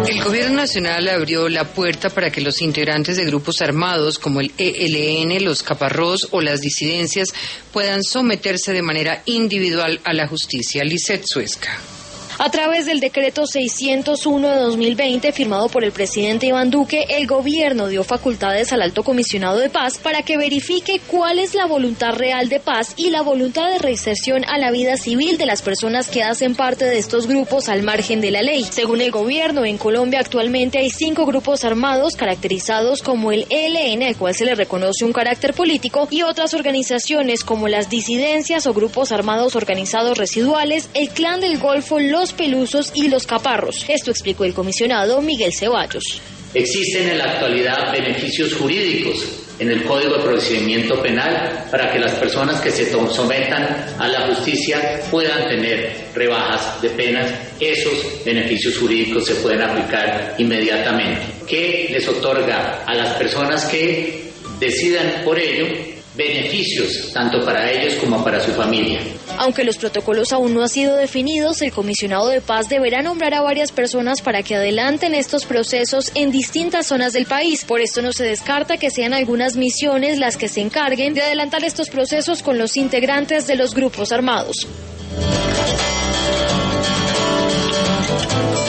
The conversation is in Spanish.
El Gobierno Nacional abrió la puerta para que los integrantes de grupos armados como el ELN, los Caparrós o las disidencias puedan someterse de manera individual a la justicia. Lisset Suezca. A través del decreto 601 de 2020, firmado por el presidente Iván Duque, el gobierno dio facultades al Alto Comisionado de Paz para que verifique cuál es la voluntad real de paz y la voluntad de reinserción a la vida civil de las personas que hacen parte de estos grupos al margen de la ley. Según el gobierno, en Colombia actualmente hay 5 grupos armados caracterizados como el ELN, al cual se le reconoce un carácter político, y otras organizaciones como las disidencias o grupos armados organizados residuales, el Clan del Golfo, los Pelusos y los Caparros. Esto explicó el comisionado Miguel Ceballos. Existen en la actualidad beneficios jurídicos en el Código de Procedimiento Penal para que las personas que se sometan a la justicia puedan tener rebajas de penas. Esos beneficios jurídicos se pueden aplicar inmediatamente. ¿Qué les otorga a las personas que decidan por ello beneficios tanto para ellos como para su familia? Aunque los protocolos aún no han sido definidos, el comisionado de paz deberá nombrar a varias personas para que adelanten estos procesos en distintas zonas del país. Por esto no se descarta que sean algunas misiones las que se encarguen de adelantar estos procesos con los integrantes de los grupos armados.